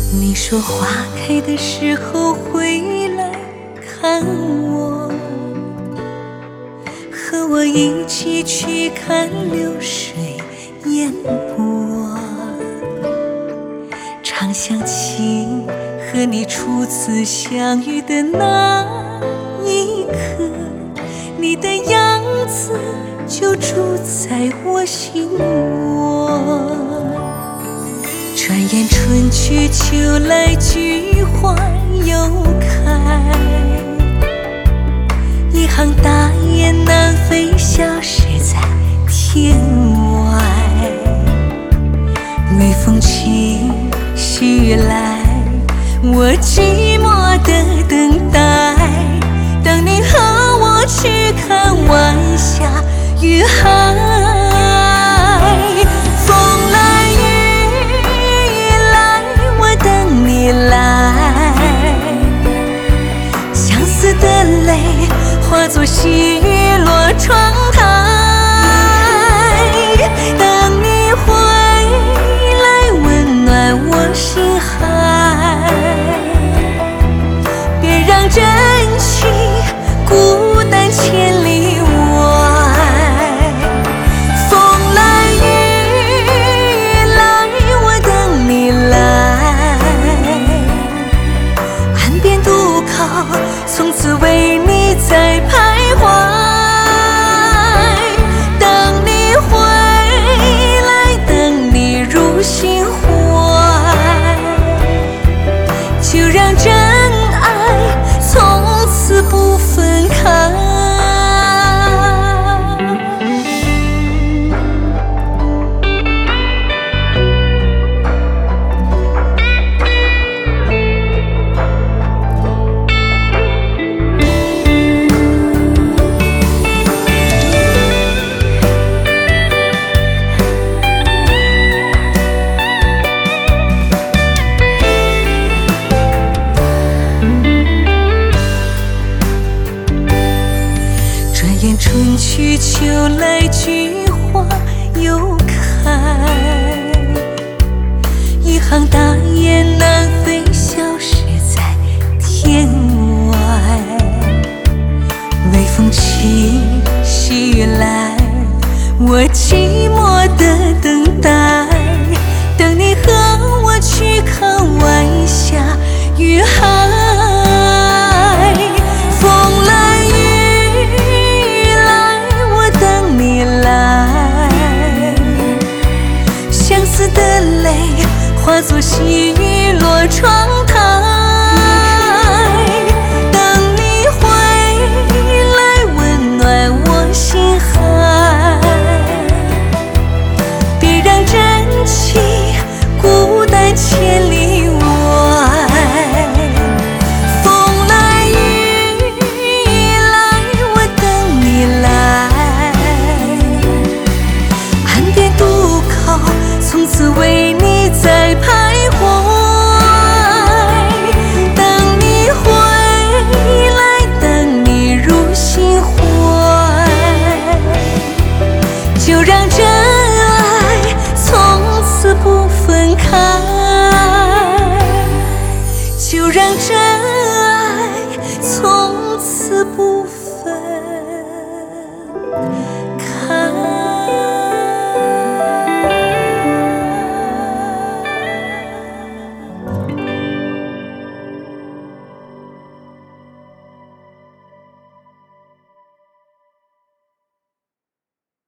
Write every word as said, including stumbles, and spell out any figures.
你说花开的时候回来看我，和我一起去看流水烟波，常想起和你初次相遇的那一刻，你的样子就住在我心窝。转眼春去秋来，菊花又开，一行大雁南飞，消失在天外。微风起，细雨来，我寂寞的等待，等你和我去看晚霞与海。风来雨来，我等你来，相思的泪化作细雨落窗台，等你回来温暖我心海，别让真情孤单千里外。风来雨来，我等你来，岸边渡口，从此为你在徘徊，等你回来，等你入心怀，就让真爱从此不分开。春去秋来，菊花又开，一行大雁南飞，消失在天外。微风起，细雨来，我寂寞的等待，等你和我去看晚霞与海。的泪化作细雨落窗台，等你回来温暖我心海，别让真情孤单千里外。风来雨来，我等你来，岸边渡口，从此为你在徘徊，等你回来，等你入心怀，就让这